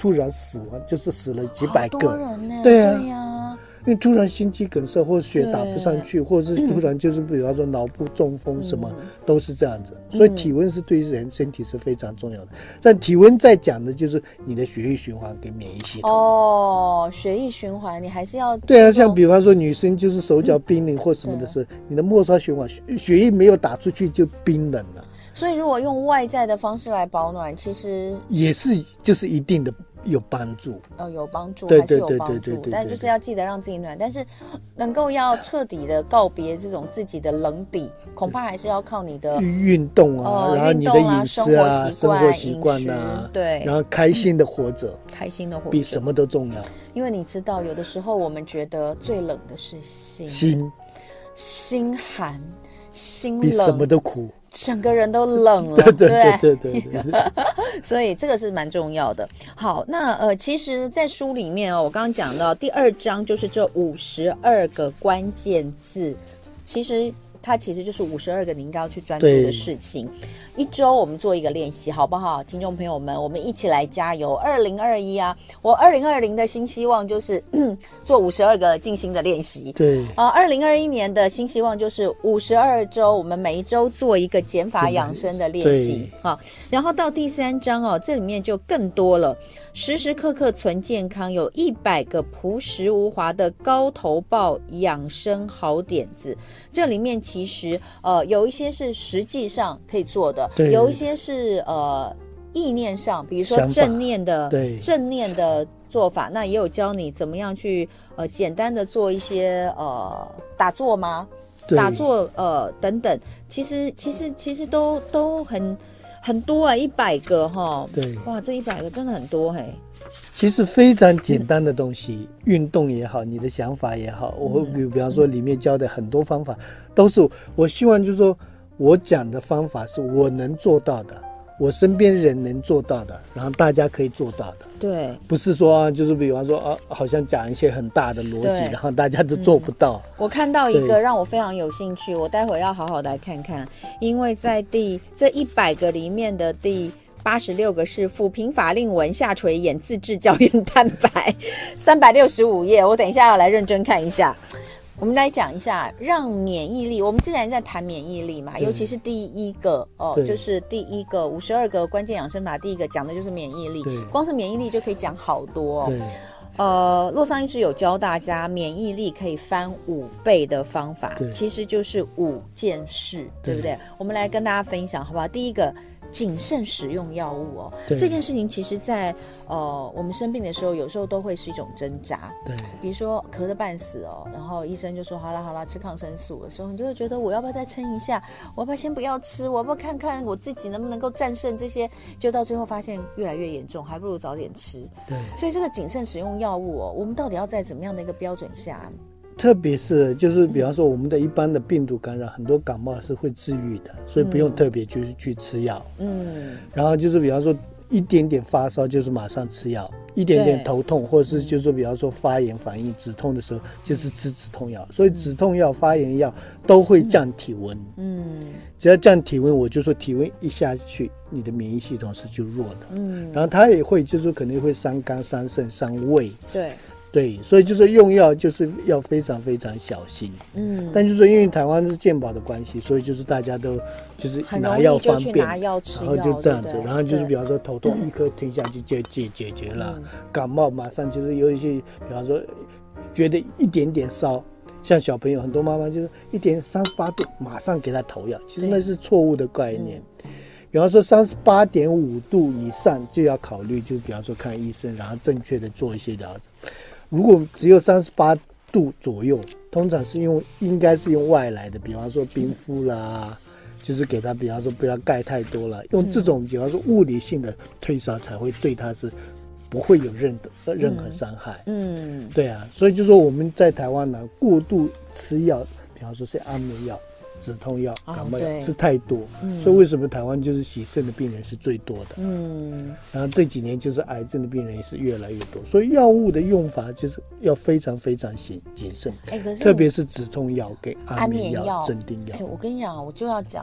[SPEAKER 3] 突然死亡，就是死了几百个，
[SPEAKER 2] 好多人呢，
[SPEAKER 3] 对啊，
[SPEAKER 2] 对呀，
[SPEAKER 3] 因为突然心肌梗塞或血打不上去，或者是突然就是比方说脑部中风什么，嗯、都是这样子。所以体温是对人身体是非常重要的。但体温在讲的就是你的血液循环跟免疫系统。
[SPEAKER 2] 哦，血液循环你还是要
[SPEAKER 3] 对啊，像比方说女生就是手脚冰冷或什么的时候，嗯、你的末梢循环血液没有打出去就冰冷了。
[SPEAKER 2] 所以如果用外在的方式来保暖，其实
[SPEAKER 3] 也是就是一定的有帮助，
[SPEAKER 2] 哦，有帮助，
[SPEAKER 3] 对
[SPEAKER 2] 还是有
[SPEAKER 3] 对
[SPEAKER 2] 帮助，
[SPEAKER 3] 对对对对对
[SPEAKER 2] 但就是要记得让自己暖，但是能够要彻底的告别这种自己的冷底，恐怕还是要靠你的
[SPEAKER 3] 运动啊，
[SPEAKER 2] 呃、
[SPEAKER 3] 然后你的饮食啊、
[SPEAKER 2] 生
[SPEAKER 3] 活习惯啊，
[SPEAKER 2] 对，
[SPEAKER 3] 然后开心的活着，
[SPEAKER 2] 开心的活着
[SPEAKER 3] 比什么都重要。
[SPEAKER 2] 因为你知道，有的时候我们觉得最冷的是心，
[SPEAKER 3] 心
[SPEAKER 2] 心寒，心冷，
[SPEAKER 3] 比什么都苦。
[SPEAKER 2] 整个人都冷了，
[SPEAKER 3] 对对对对对对对
[SPEAKER 2] 所以这个是蛮重要的。好，那呃，其实，在书里面哦，我刚刚讲到第二章就是这五十二个关键字，其实它其实就是五十二个你应该要去专注的事情。一周我们做一个练习，好不好？听众朋友们，我们一起来加油！二零二一啊，我二零二零的新希望就是做五十二个静心的练习。
[SPEAKER 3] 对
[SPEAKER 2] 啊，二零二一年的新希望就是五十二周，我们每一周做一个减法养生的练习啊。然后到第三章哦，这里面就更多了，时时刻刻存健康，有一百个朴实无华的高头报养生好点子。这里面其实呃有一些是实际上可以做的。有一些是呃意念上，比如说正念的正念的做法，那也有教你怎么样去呃简单的做一些呃打坐吗？打坐呃等等，其实其实其实都都很很多啊，一百个哈，
[SPEAKER 3] 对，
[SPEAKER 2] 哇，这一百个真的很多嘿。
[SPEAKER 3] 其实非常简单的东西，嗯、运动也好，你的想法也好，我会比比方说里面教的很多方法，都是我希望就是说。我讲的方法是我能做到的，我身边人能做到的，然后大家可以做到的。
[SPEAKER 2] 对，
[SPEAKER 3] 不是说就是比方说啊，好像讲一些很大的逻辑，然后大家都做不到。
[SPEAKER 2] 嗯、我看到一个让我非常有兴趣，我待会要好好来看看，因为在第这一百个里面的第八十六个是抚平法令纹下垂眼自制胶原蛋白，三百六十五页，我等一下要来认真看一下。我们来讲一下让免疫力，我们既然在谈免疫力嘛，尤其是第一个哦，就是第一个五十二个关键养生法，第一个讲的就是免疫力，光是免疫力就可以讲好多哦。呃，洛桑医师有教大家免疫力可以翻五倍的方法，其实就是五件事， 对, 对不对？我们来跟大家分享好不好？第一个，谨慎使用药物哦，这件事情其实在呃我们生病的时候，有时候都会是一种挣扎。对，比如说咳得半死哦，然后医生就说好啦好啦，吃抗生素的时候，你就会觉得我要不要再撑一下？我要不要先不要吃？我要不要看看我自己能不能够战胜这些？就到最后发现越来越严重，还不如早点吃。对，所以这个谨慎使用药物哦，我们到底要在怎么样的一个标准下？
[SPEAKER 3] 特别是就是比方说我们的一般的病毒感染，很多感冒是会治愈的，所以不用特别去、嗯、去吃药。嗯，然后就是比方说一点点发烧就是马上吃药，一点点头痛或者是就是比方说发炎反应止痛的时候就是吃止痛药，所以止痛药、发炎药都会降体温。嗯，只要降体温，我就说体温一下去，你的免疫系统是就弱的。嗯，然后它也会就是可能会伤肝、伤肾、伤胃。
[SPEAKER 2] 对。
[SPEAKER 3] 对，所以就是用药就是要非常非常小心。嗯，但就是说因为台湾是健保的关系，所以就是大家都就是拿药方便，
[SPEAKER 2] 拿药吃
[SPEAKER 3] 药，然后就这样子，然后就是比方说头痛一颗停下去就解解决了，嗯、感冒马上就是有一些，比方说觉得一点点烧，像小朋友很多妈妈就是一点三十八度马上给他投药，其实那是错误的概念。比方说三十八点五度以上就要考虑，就比方说看医生，然后正确的做一些疗程。如果只有三十八度左右，通常是用应该是用外来的，比方说冰敷啦，就是给他比方说不要盖太多了，用这种比方说物理性的退烧才会对他是不会有任何任何伤害。嗯，对啊，所以就说我们在台湾呢，过度吃药，比方说是安眠药、止痛药、感冒药、哦、吃太多、嗯，所以为什么台湾就是洗肾的病人是最多的？嗯，然后这几年就是癌症的病人也是越来越多，所以药物的用法就是要非常非常谨谨慎，欸、特别是止痛药跟安眠药、镇定药。
[SPEAKER 2] 欸、我跟你讲，我就要讲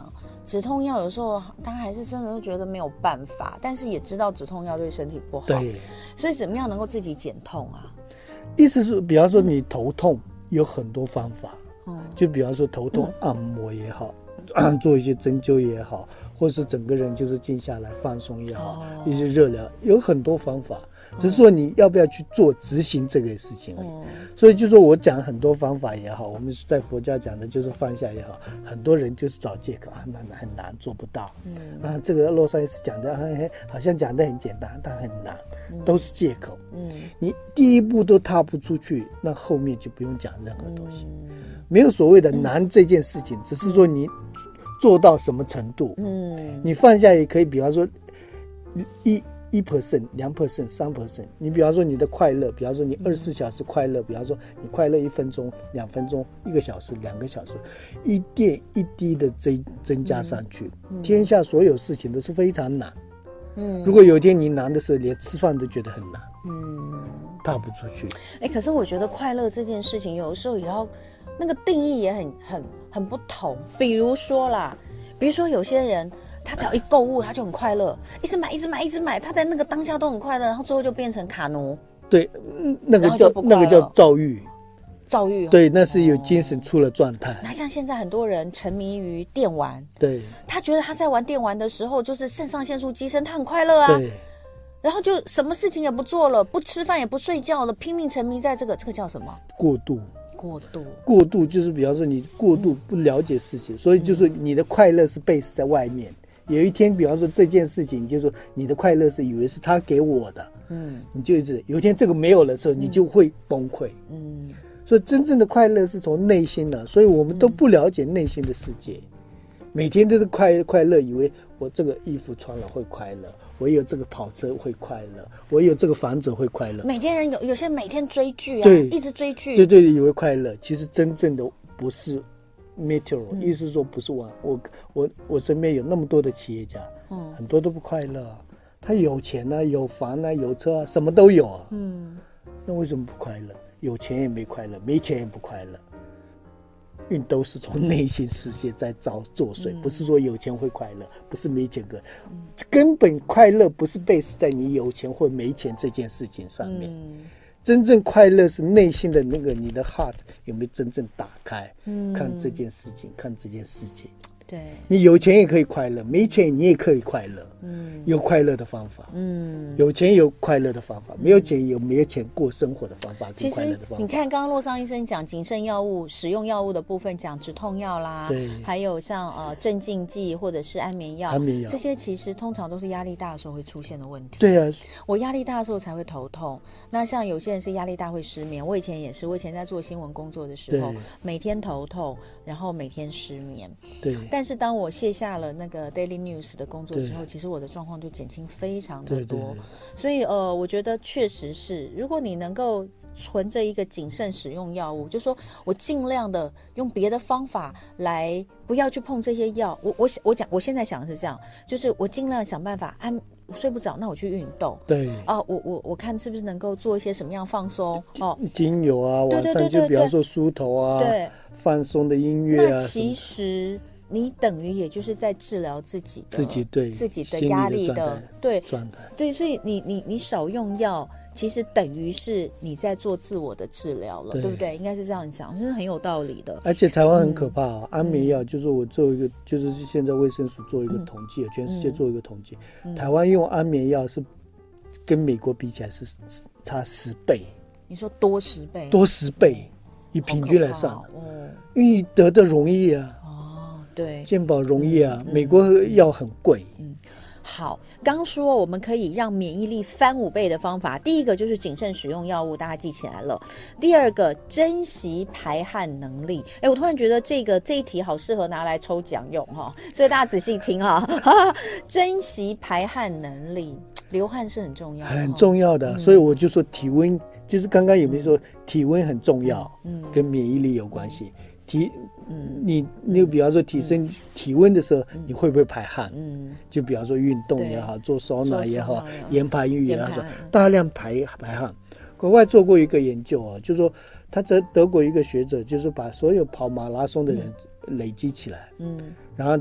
[SPEAKER 2] 止痛药有时候大家还是真的都觉得没有办法，但是也知道止痛药对身体不好，
[SPEAKER 3] 对，
[SPEAKER 2] 所以怎么样能够自己减痛啊？
[SPEAKER 3] 意思是，比方说你头痛有很多方法，
[SPEAKER 2] 嗯，
[SPEAKER 3] 就比方说头痛按摩也好，嗯、做一些针灸也好，或是整个人就是静下来放松也好，哦、一些热疗有很多方法，只是说你要不要去做执行这个事情而已。嗯、所以就说我讲很多方法也好，我们在佛教讲的就是放下也好，很多人就是找借口啊，那很难做不到。嗯啊，这个洛桑医师讲的好像讲的很简单，但很难，都是借口。嗯，你第一步都踏不出去，那后面就不用讲任何东西。嗯、没有所谓的难这件事情，只是说你做到什么程度。嗯，你放下也可以，比方说一一 percent、两 percent、三 percent。你比方说你的快乐，比方说你二十四小时快乐，比方说你快乐一分钟、两分钟、一个小时、两个小时，一点一滴的增增加上去。嗯、天下所有事情都是非常难。嗯，如果有一天你难的时候，连吃饭都觉得很难。嗯，踏不出去。
[SPEAKER 2] 哎、欸，可是我觉得快乐这件事情，有的时候也要那个定义也很很很不同。比如说啦，比如说有些人他只要一购物他就很快乐，一直买一直买一直买，他在那个当下都很快乐，然后最后就变成卡奴。
[SPEAKER 3] 对，那个叫那个叫躁郁。
[SPEAKER 2] 躁郁、哦，
[SPEAKER 3] 对，那是有精神出了状态。
[SPEAKER 2] 那、哦、像现在很多人沉迷于电玩，
[SPEAKER 3] 对，
[SPEAKER 2] 他觉得他在玩电玩的时候，就是肾上腺素激升，他很快乐啊。
[SPEAKER 3] 对，
[SPEAKER 2] 然后就什么事情也不做了，不吃饭也不睡觉了，拼命沉迷在这个，这个叫什么？
[SPEAKER 3] 过度。
[SPEAKER 2] 过度。
[SPEAKER 3] 过度就是比方说你过度不了解事情，嗯、所以就是你的快乐是 base 在外面。有一天，比方说这件事情，就是说你的快乐是以为是他给我的，嗯，你就一直有一天这个没有了的时候，你就会崩溃，嗯。嗯，所以真正的快乐是从内心的，所以我们都不了解内心的世界，嗯、每天都是快快乐，以为我这个衣服穿了会快乐，我有这个跑车会快乐，我有这个房子会快乐。
[SPEAKER 2] 每天人有有些每天追剧啊，
[SPEAKER 3] 对，
[SPEAKER 2] 一直追剧，
[SPEAKER 3] 对对，以为快乐，其实真正的不是 material，嗯、意思是说不是我我我我身边有那么多的企业家，嗯，很多都不快乐，他有钱啊，有房啊，有车啊，什么都有啊，嗯，那为什么不快乐？有钱也没快乐，没钱也不快乐，因为都是从内心世界在造作祟，嗯、不是说有钱会快乐，不是没钱个，嗯、根本快乐不是 base 在你有钱或没钱这件事情上面。嗯、真正快乐是内心的那个你的 heart 有没有真正打开，嗯、看这件事情，看这件事情。
[SPEAKER 2] 对，
[SPEAKER 3] 你有钱也可以快乐，没钱你也可以快乐。嗯，有快乐的方法。嗯，有钱有快乐的方法，没有钱有没有钱过生活的方法，跟快乐的方法。
[SPEAKER 2] 其实你看，刚刚洛桑医生讲谨慎药物使用药物的部分，讲止痛药啦，
[SPEAKER 3] 对，
[SPEAKER 2] 还有像呃镇静剂或者是安眠药，
[SPEAKER 3] 安眠药这
[SPEAKER 2] 些其实通常都是压力大的时候会出现的问题。
[SPEAKER 3] 对啊，
[SPEAKER 2] 我压力大的时候才会头痛。那像有些人是压力大会失眠，我以前也是，我以前在做新闻工作的时候，每天头痛，然后每天失眠。
[SPEAKER 3] 对，
[SPEAKER 2] 但是当我卸下了那个 Daily News 的工作之后，其实我的状况就减轻非常的多。对对对，所以呃，我觉得确实是，如果你能够存着一个谨慎使用药物，就说我尽量的用别的方法来不要去碰这些药。我我我讲，我现在想的是这样，就是我尽量想办法安。我睡不着，那我去运动。
[SPEAKER 3] 对
[SPEAKER 2] 啊，我我我看是不是能够做一些什么样放松哦，
[SPEAKER 3] 精油啊，晚上就比方说梳头啊，
[SPEAKER 2] 对，
[SPEAKER 3] 放松的音乐啊。
[SPEAKER 2] 那其实你等于也就是在治疗自己的
[SPEAKER 3] 自己对
[SPEAKER 2] 自己的压力的对
[SPEAKER 3] 状态。
[SPEAKER 2] 对，所以你你你少用药，其实等于是你在做自我的治疗了， 对, 对不对？应该是这样讲，是很有道理的。
[SPEAKER 3] 而且台湾很可怕啊，嗯、安眠药就是我做一个，就是现在卫生署做一个统计，嗯、全世界做一个统计，嗯、台湾用安眠药是跟美国比起来是差十倍。
[SPEAKER 2] 你说多十倍？
[SPEAKER 3] 多十倍，以平均来算，
[SPEAKER 2] 哦，
[SPEAKER 3] 因为得的容易啊。
[SPEAKER 2] 对，
[SPEAKER 3] 健保容易啊，嗯、美国药很贵。
[SPEAKER 2] 嗯，好，刚说我们可以让免疫力翻五倍的方法，第一个就是谨慎使用药物，大家记起来了。第二个，珍惜排汗能力。哎，我突然觉得这个这一题好适合拿来抽奖用哈，所以大家仔细听哈。珍惜排汗能力，流汗是很重要的，
[SPEAKER 3] 很重要的。嗯、所以我就说体温，就是刚刚有没有说、嗯、体温很重要，嗯，跟免疫力有关系。体嗯，你你比方说提升体温的时候，嗯、你会不会排汗？嗯，就比方说运动也好，做桑拿也好，岩盘浴也好，大量排排汗。国外做过一个研究啊，就是说他德德国一个学者，就是把所有跑马拉松的人累积起来，嗯，然后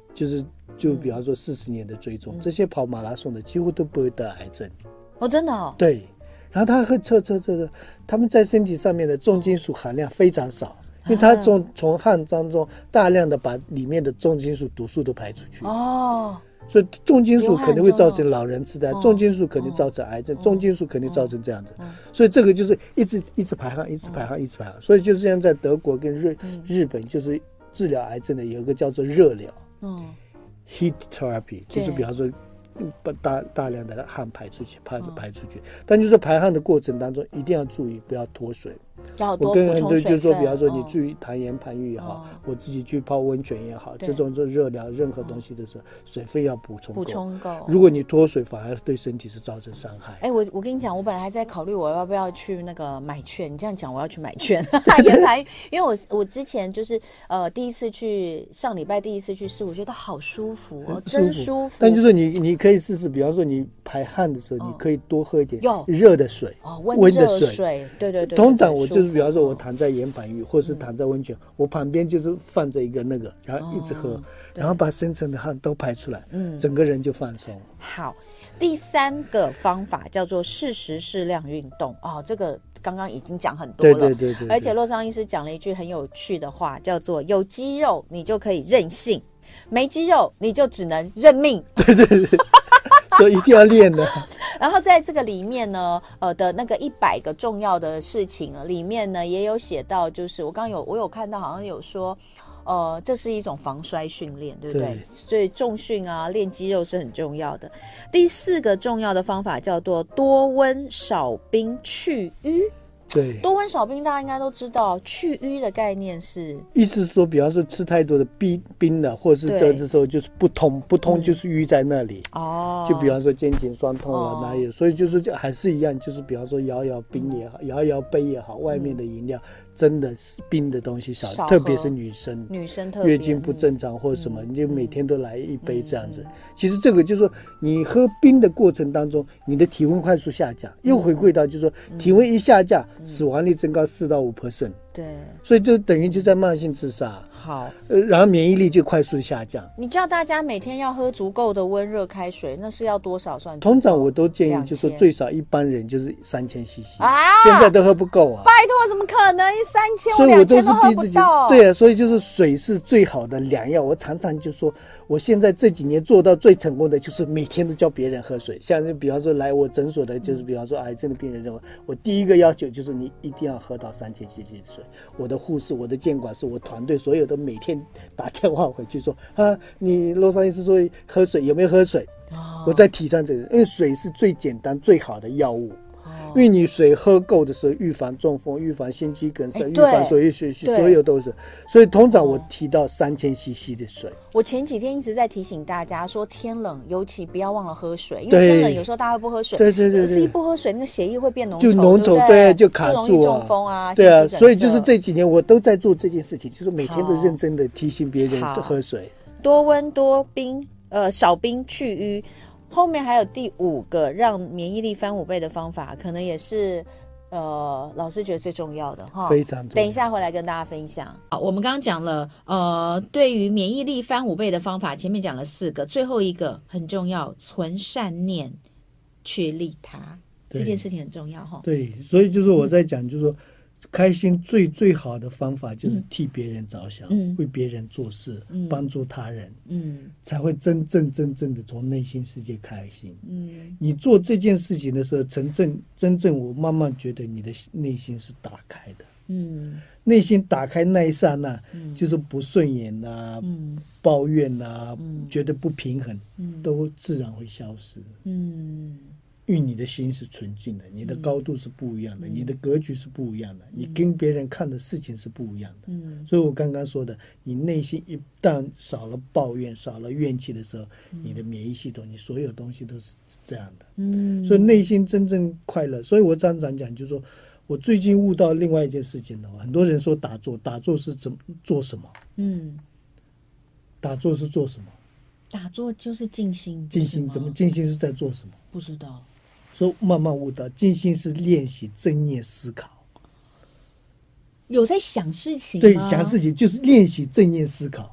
[SPEAKER 3] 就是就比方说四十年的追踪，嗯、这些跑马拉松的几乎都不会得癌症。
[SPEAKER 2] 哦，真的哦。
[SPEAKER 3] 对，然后他会测测测测，他们在身体上面的重金属含量非常少。因为它从从汗当中大量的把里面的重金属毒素都排出去哦，所以重金属肯定会造成老人痴呆，重金属肯定造成癌症，重金属肯定造成这样子，所以这个就是一直一直排汗，一直排汗，一直排汗，所以就是像在德国跟日日本，就是治疗癌症的有一个叫做热疗，嗯 ，heat therapy， 就是比方说。把大大量的汗排出去，排排出去。但就是排汗的过程当中，一定要注意不要脱水。
[SPEAKER 2] 要多补充水分。
[SPEAKER 3] 就是说，比方说你注意痰盐盘浴也好，我自己去泡温泉也好，这种做热疗任何东西的时候，水分要补充够。补充够。如果你脱水，反而对身体是造成伤害。
[SPEAKER 2] 哎，我我跟你讲，我本来还在考虑我要不要去那个买券。你这样讲，我要去买券。盐盘浴，因为我我之前就是呃第一次去，上礼拜第一次去试，我觉得好舒服哦，真舒服。
[SPEAKER 3] 但就是你你可以试试，比方说你排汗的时候，你可以多喝一点热的水，温的水。
[SPEAKER 2] 对对对。
[SPEAKER 3] 通常我就是比方说我躺在盐盘浴，或是躺在温泉，我旁边就是放着一个那个，然后一直喝，然后把深层的汗都排出来，嗯，整个人就放松。
[SPEAKER 2] 好，第三个方法叫做适时适量运动哦，这个刚刚已经讲很多了，
[SPEAKER 3] 对对对 对, 对。
[SPEAKER 2] 而且洛桑医师讲了一句很有趣的话，叫做有肌肉你就可以任性，没肌肉你就只能认命。
[SPEAKER 3] 对对对。所以一定要练的。
[SPEAKER 2] 然后在这个里面呢，呃的那个一百个重要的事情里面呢，也有写到，就是我刚刚有我有看到，好像有说，呃，这是一种防衰训练，对不对？对，所以重训啊，练肌肉是很重要的。第四个重要的方法叫做多温少冰去瘀。
[SPEAKER 3] 对，
[SPEAKER 2] 多温少冰大家应该都知道，去瘀的概念是，
[SPEAKER 3] 意思是说，比方说吃太多的冰冰的，或者是得的时候就是不通，不通就是瘀在那里。哦、嗯，就比方说肩颈酸痛了，哪、哦、有？所以就是还是一样，就是比方说摇摇冰也好，嗯、摇摇杯也好，外面的饮料。真的是冰的东西少，少特别是女生，
[SPEAKER 2] 女生特别
[SPEAKER 3] 月经不正常或者什么，嗯、你就每天都来一杯这样子。嗯、其实这个就是说，你喝冰的过程当中，你的体温快速下降，又回归到就是说，体温一下降，嗯、死亡率增高四到五 percent。对，所以就等于就在慢性自杀。好，呃，然后免疫力就快速下降。
[SPEAKER 2] 你叫大家每天要喝足够的温热开水，那是要多少算？
[SPEAKER 3] 通常我都建议，就是说最少一般人就是三千 C C 啊，现在都喝不够啊。
[SPEAKER 2] 拜托，怎么可能三千？所以我都是逼自己。
[SPEAKER 3] 对啊，所以就是水是最好的良药。我常常就说，我现在这几年做到最成功的就是每天都教别人喝水。像比方说来我诊所的，就是比方说癌症的病人认为，我第一个要求就是你一定要喝到三千 C C 的水。我的护士、我的监管师、我团队所有都每天打电话回去说啊，你洛桑医师说喝水有没有喝水？哦、我在提倡这个，因为水是最简单、最好的药物。因为你水喝够的时候，预防中风、预防心肌梗塞、预防所有所所有都是。所以通常我提到三千 C C 的水。
[SPEAKER 2] 我前几天一直在提醒大家说，天冷尤其不要忘了喝水，因为天冷有时候大家会不喝水，
[SPEAKER 3] 对对对对，
[SPEAKER 2] 一不喝水，那个血液会变浓稠，
[SPEAKER 3] 就浓稠，对，就卡住啊，
[SPEAKER 2] 就容易中风啊，
[SPEAKER 3] 对啊。所以就是这几年我都在做这件事情，就是每天都认真的提醒别人喝水，
[SPEAKER 2] 多温多冰，呃，少冰去瘀。后面还有第五个让免疫力翻五倍的方法，可能也是呃老师觉得最重要的哈，
[SPEAKER 3] 非常重要。
[SPEAKER 2] 等一下回来跟大家分享。好，我们刚刚讲了呃对于免疫力翻五倍的方法，前面讲了四个，最后一个很重要，存善念去利他，这件事情很重要哈。
[SPEAKER 3] 对，所以就是我在讲，就是说。开心最最好的方法就是替别人着想，嗯、为别人做事，嗯、帮助他人，嗯、才会真正真正的从内心世界开心。嗯、你做这件事情的时候，真正真正我慢慢觉得你的内心是打开的。嗯，内心打开那一刹那，嗯、就是不顺眼啊，嗯、抱怨啊，嗯、觉得不平衡，嗯、都自然会消失。嗯。因为你的心是纯净的，你的高度是不一样的，嗯、你的格局是不一样的，嗯、你跟别人看的事情是不一样的。嗯、所以我刚刚说的，你内心一旦少了抱怨、少了怨气的时候，嗯、你的免疫系统，你所有东西都是这样的。嗯、所以内心真正快乐。所以我常常讲，就是说我最近悟到另外一件事情的话，很多人说打坐，打坐是怎么做什么？嗯，打坐是做什么？
[SPEAKER 2] 打坐就是静心。
[SPEAKER 3] 静心怎么？静心是在做什么？
[SPEAKER 2] 不知道。
[SPEAKER 3] 所以慢慢悟到，静心是练习正念思考。
[SPEAKER 2] 有在想事情吗？
[SPEAKER 3] 对，想事情就是练习正念思考。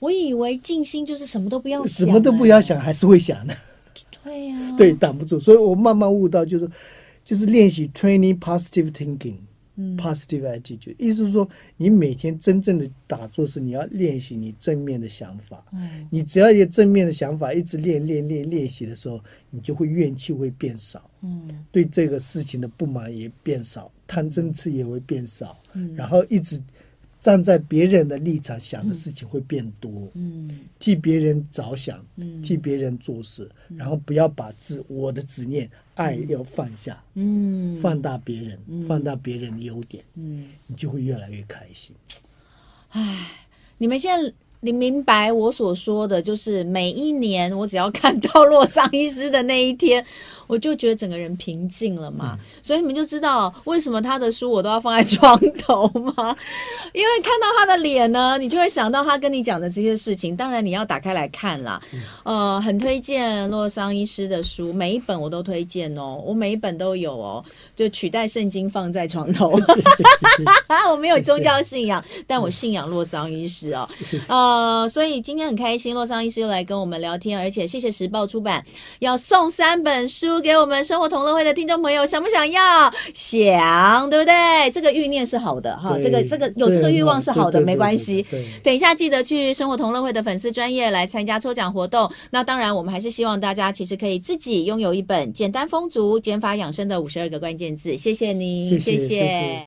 [SPEAKER 2] 我以为静心就是什么都不要想、
[SPEAKER 3] 什么都不要想，还是会想的。
[SPEAKER 2] 对呀、啊，
[SPEAKER 3] 对，挡不住。所以我慢慢悟到，就是就是练习 training positive thinking。
[SPEAKER 2] 嗯
[SPEAKER 3] positive attitude， 意思是说，你每天真正的打坐是你要练习你正面的想法。
[SPEAKER 2] 嗯，
[SPEAKER 3] 你只要有正面的想法，一直练练练练习的时候，你就会怨气会变少，
[SPEAKER 2] 嗯，
[SPEAKER 3] 对这个事情的不满也变少，贪嗔痴也会变少，
[SPEAKER 2] 嗯，
[SPEAKER 3] 然后一直站在别人的立场想的事情会变多，
[SPEAKER 2] 嗯，
[SPEAKER 3] 替别人着想，
[SPEAKER 2] 嗯，
[SPEAKER 3] 替别人做事，然后不要把自我的执念、爱要放下，
[SPEAKER 2] 嗯，
[SPEAKER 3] 放大别人，
[SPEAKER 2] 嗯
[SPEAKER 3] 放大别人的优点，
[SPEAKER 2] 嗯，
[SPEAKER 3] 你就会越来越开心。
[SPEAKER 2] 唉，你们现在你明白我所说的，就是每一年我只要看到洛桑医师的那一天，我就觉得整个人平静了嘛。嗯、所以你们就知道为什么他的书我都要放在床头嘛，因为看到他的脸呢，你就会想到他跟你讲的这些事情。当然你要打开来看啦，嗯、呃，很推荐洛桑医师的书，每一本我都推荐哦，我每一本都有哦，就取代圣经放在床头。我没有宗教信仰，但我信仰洛桑医师哦，呃。呃，所以今天很开心，洛桑医师又来跟我们聊天，而且谢谢时报出版要送三本书给我们生活同乐会的听众朋友，想不想要？想，对不对？这个欲念是好的哈，这个这个有这个欲望是好的，没关系。等一下记得去生活同乐会的粉丝专页来参加抽奖活动。那当然，我们还是希望大家其实可以自己拥有一本简单丰足、减法养生的五十二个关键字。谢谢你，
[SPEAKER 3] 谢谢。
[SPEAKER 2] 谢谢。